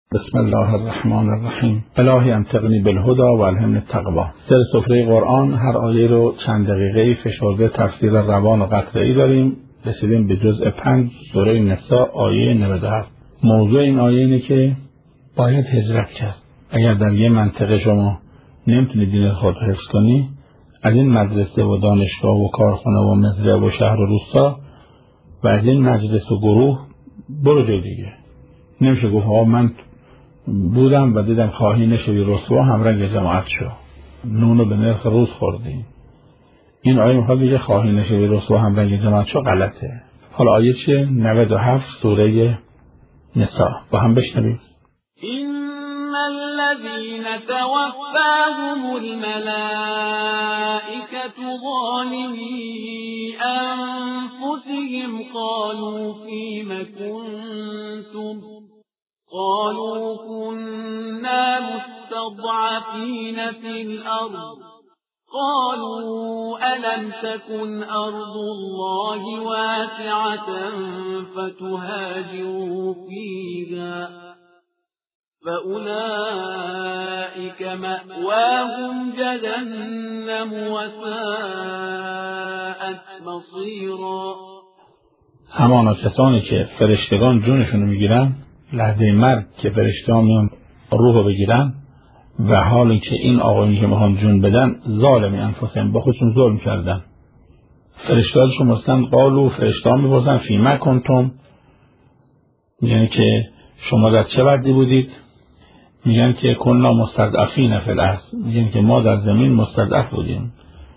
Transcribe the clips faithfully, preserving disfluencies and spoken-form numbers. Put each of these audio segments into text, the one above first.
بسم الله الرحمن الرحیم. الهی انطقنی بالهدى و الهمنی التقوی. در سفره قرآن هر آیه رو چند دقیقه فشرده تفسیر روان و قطعی داریم. رسیدیم به جزء پنج سوره نساء آیه نود و هفت. موضوع این آیه اینه که باید هجرت کرد. اگر در یه منطقه شما نمیتونی دین خود حفظ کنی، از این مدرسه و دانشگاه و کارخانه و مزرعه و شهر و روستا و از این مجلس و گروه برو جای دیگه. نمیشه گفت ها من بودم و دیدم خواهی نشوی رسوا همرنگ جماعت شو، نونو به نرخ روز خوردیم. این آیه میخواد بگه خواهی نشوی رسوا همرنگ جماعت شو غلطه. حالا آیه چیه؟ نود و هفت سوره نساء با هم بشنویم. إن الذين توفاهم الملائكة ظالمي أنفسهم قالوا فيم كنتم قالوا كنا مستضعفين في الأرض قالوا ألم تكن أرض الله واسعة فتهاجروا فيها فأولئك مأواهم جهنم وساءت مصيرا. همانا کسانی که فرشتگان جونشونو میگیرن، لحظه مرگ که فرشتگان میان روحو بگیرن و حالی که این آقایونی که میخوان جون بدن ظالمی انفسهم با خودشون ظلم کردن، فرشتگانشون مستن قالو فرشتگان میپرسن فیما کنتم، یعنی که شما در چه وضعی بودید؟ میگن که کنا مستضعفین فی الارض، میگن که ما در زمین مستضعف بودیم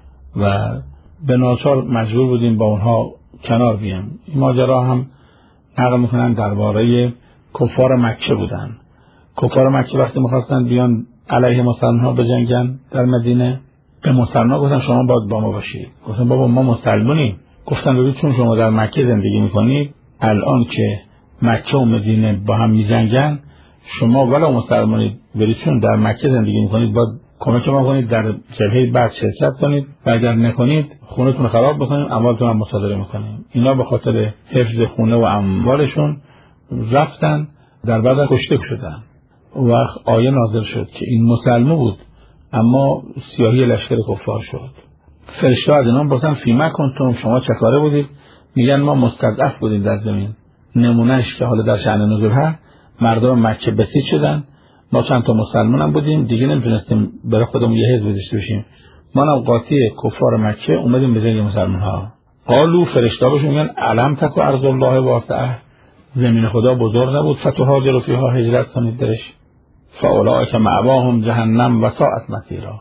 و به ناچار مجبور بودیم با اونها کنار بیام. این ماجرا هم نقل میکنن درباره کفار مکه بودن. کفار مکه وقتی میخواستن بیان علیه مسلمان ها بجنگن در مدینه، به مسلمان گفتن شما باید با ما باشید. گفتن بابا ما مسلمونیم. گفتن ببین چون شما در مکه زندگی میکنید، الان که مکه و مدینه با هم میجنگن، شما ولی مسلمانید ولی چون در مکه زندگی میکنید باید کمک ما کنید در جبهه بعد شرکت کنید و اگر نکنید خونتون خراب بکنیم، اموالتون هم مصادره میکنیم. اینا به خاطر حفظ خونه و اموالشون رفتن، در بعد کشته شدن. و آیه نازل شد که این مسلمان بود اما سیاهی لشکر کفار شد. فرشته از اینا پرسیدن فیما کنتم، شما چه کاره بودید؟ میگن ما مستضعف بودیم در زمین. نمونهش که حالا در شأن نزول ها مردم مکه بسیج شدن، ما چند تا مسلمان هم بودیم دیگه، نمیتونستیم برای خودمون یه حزب داشته باشیم، ما هم قاطی کفار مکه اومدیم به جنگ مسلمان ها. قالو فرشته بهشون میگن الم تک ارض الله واسعه، زمین خدا بزرگ نبود فتهاجروا فیها هجرت کنید درش، فاولئک مأواهم جهنم و ساءت مصیرا،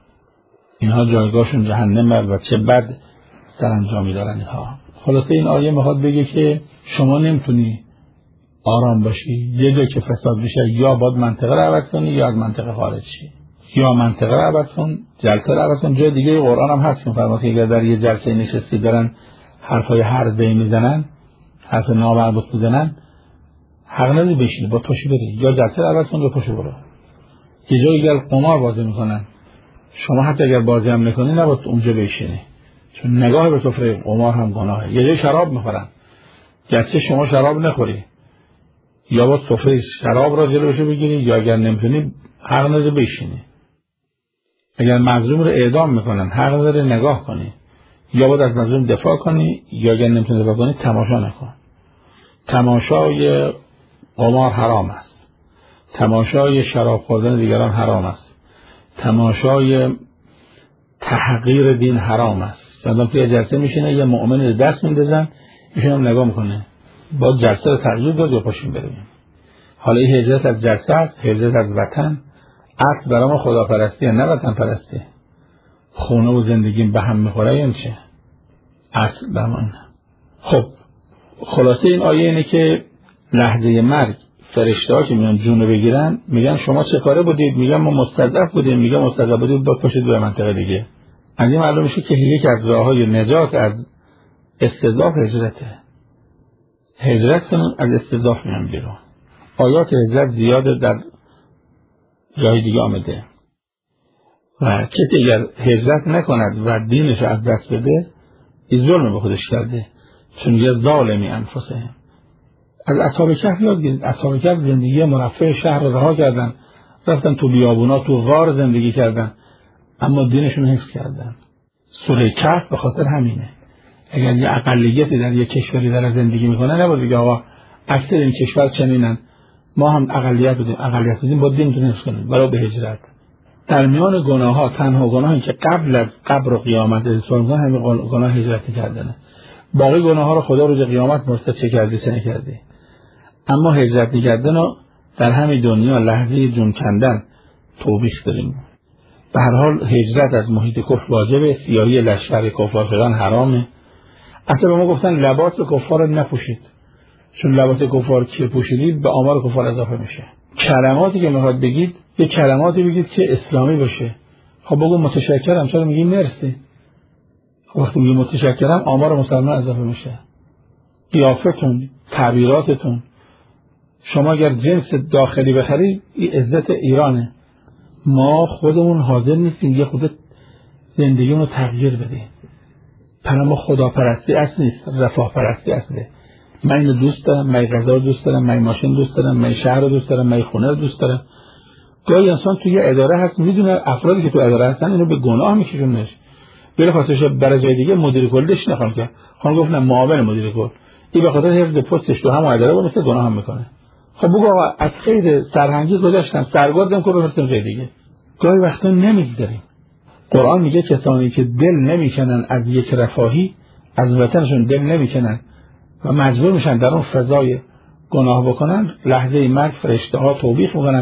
اینها جایگاهشون جهنم و چه بد سرانجامی دارن اینها. خلاصه این آیه میخواد بگه که شما نمیتونی آرام باشی، یه جایی که فساد بشه یا باید منطقه رو عوض کنی یا از منطقه خارج شی، یا منطقه رو عوض کن، جلسه رو عوض کن. جای دیگه قرآن هم هست میفرماد که اگر در یه جلسه نشستی دارن حرفای هرزه‌ای میزنن، حرف نامربوط میزنن، حق نداری بشینی، با پاشو بری، یا جلسه رو عوض کن یا پاشو برو. یه جایی اگر قمار بازی میکنن، شما حتی اگر بازی هم نکنی نباید اونجا بشینی، چون نگاه به سفره قمار هم گناهه. یه جایی شراب میخورن، جلسه شما شراب نخوری، یا باید سفره شراب را جلوشو بگیری، یا اگر نمیتونی حق نداری بشینی. اگر مظلوم رو اعدام میکنن حق نداری نگاه کنی، یا باید از مظلوم دفاع کنی، یا اگر نمیتونی دفاع کنی تماشا نکن. تماشای قمار حرام است، تماشای شراب خوردن دیگران حرام است، تماشای تحقیر دین حرام است. چندان توی جلسه میشینه یه مؤمن دست میندازن ایشون هم نگاه میکنه، با جلسه رو تغییر داد یا پاشیم بریم. حالا این هجرت از جلسه است، هجرت از وطن. اصل برای ما خداپرستی نه وطن پرستی. خونه و زندگیم به هم میخوره این چه؟ اصل برای ما. خب خلاصه این آیه اینه که لحظه مرگ فرشته ها که میان جون رو بگیرن میگن شما چه کاره بودید؟ میگن ما مستضعف بودیم. میگن مستضعف بودید باید پاشید به منطقه دیگه. از این معلوم میشه که یکی از راههای نجات از استضعاف هجرته. هجرت کنن از استضعاف میان بیرون. آیات هجرت زیاده در جای دیگه آمده و کسی اگر هجرت نکند و دینش از دست بده این ظلم به خودش کرده، چون یه ظالمی انفسهم. از اصحاب کهف یاد گرفتید. اصحاب کهف زندگی مرفه شهر رو رها کردن، رفتن تو بیابونا تو غار زندگی کردن، اما دینشون حفظ کردن. سوره کهف به خاطر همینه. اگر یه اقلیتی در یه کشوری داره زندگی میکنه، نباید بگه آقا اکثر این کشور چنینن، ما هم اقلیت بودیم، اقلیت بودیم با دینتون حفظ کنیم. برای به هجرت در میان گناه ها تنها گناهی که قبل از قبر و قیامت انسان میکنه همین گناه هجرت کردنه. باقی گناه ها رو خدا روز قیامت مرتب چه کردی چه نکردی. اما هجرت کردن رو در همین دنیا لحظه جون کندن توبیخ داریم. به هر حال هجرت از محیط کفر واجبه، سیاهی لشکر کفار شدن حرامه. اصلا به ما گفتن لباس کفار رو نپوشید، چون لباس کفار که پوشیدید به آمار کفار اضافه میشه. کلماتی که میخواد بگید یه کلماتی بگید که اسلامی باشه. خب بگو متشکرم، چرا میگی مرسی؟ خب وقتی میگی متشکرم آمار مسلمان اضافه میشه. قیافتون، تعبیراتتون، شما اگر جنس داخلی بخرید این عزت ایرانه. ما خودمون حاضر نیستیم یه خود زندگیمون رو تغییر بدیم. پر ما خداپرستی اصل نیست، رفاه پرستی اصله. من اینو دوست دارم، من غذا رو دوست دارم، من ماشین دوست دارم، من شهر رو دوست دارم، من خونه رو دوست دارم. گاهی انسان توی اداره هست میدونه افرادی که تو اداره هستن اینو به گناه میکشونش. بره خاطرش برای جای دیگه مدیر کلش نخوام که خانم گفت نه معاون مدیر کل، این به خاطر حفظ پستش تو هم اداره و مثل گناه هم میکنه. خب بگو آقا از خیر سرهنگی گذاشتن سرگردم کن بفرستیم جای دیگه. گاهی وقتا نمیگذاریم. قرآن میگه کسانی که دل نمیکنن از یک رفاهی، از وطنشون دل نمیکنن و مجبور میشن در اون فضای گناه بکنن، لحظه مرگ فرشته ها توبیخ میکنن.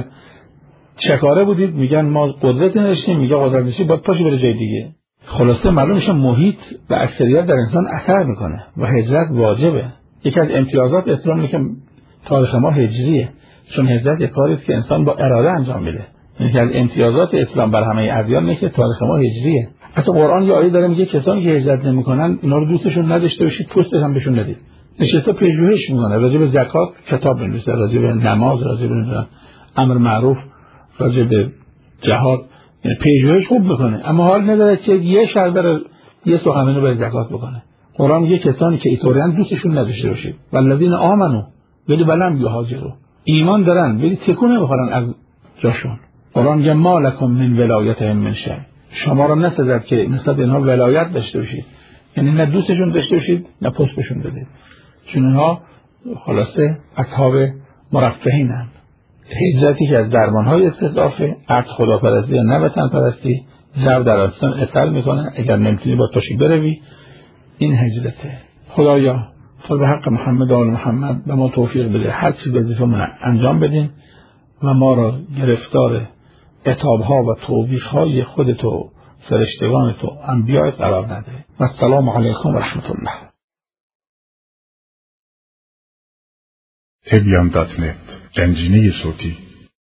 چه کاره بودید؟ میگن ما قدرت نداشتیم. میگه قدرت نداشتید باید پاشی بره جای دیگه. خلاصه معلوم میشه محیط و اکثریت در انسان اثر میکنه و هجرت واجبه. یکی از امتیازات اسلام اینه که تاریخ ما هجریه، چون هجرت یک کاری است که انسان با اراده انجام میده. یکی از امتیازات اسلام بر همه ادیان اینه که تاریخ ما هجریه. حتی قرآن یه آیه داره میگه کسانی که هجرت نمیکنن اینا رو دوستشون نداشته باشید، پوست هم بهشون ندید. نشسته پژوهش میکنه راجع به زکات کتاب می‌نویسه، راجع به نماز، راجع به امر معروف، راجع به جهاد، یعنی پژوهش خوب میکنه، اما حال نداره که یه شهر بره یه سخنرانی به زکات بکنه. قرآن میگه کسانی که ایطوریان دوستشون نداشته باشید. والذین آمنو ولی ولم یهاجروا، ایمان دارن ولی تکون نمیخورن از جاشون. قرآن میگه ما لکم من ولایتهم من شیء، شما را نسزد که نسبت اینها ولایت داشته باشید، یعنی نه دوستشون داشته باشید نه پست بهشون بدید، چون اینها خلاصه اصحاب مرفهینند. هجرتی که از درمانهای استضعافه، عرض خداپرستی نه وطن پرستی، جو در انسان اثر میکنه. اگر نمیتونی با تاشی بروی، این هجرته. خدایا تو به حق محمد و آل محمد به ما توفیق بده هر چی وظیفه‌مون انجام بدیم و ما را گرفتار عتاب‌ها و توبیخ‌های خودت و فرشتگان تو انبیاء قرار نده. و السلام علیکم و رحمت الله. تبیان دات نت گنجینه صوتی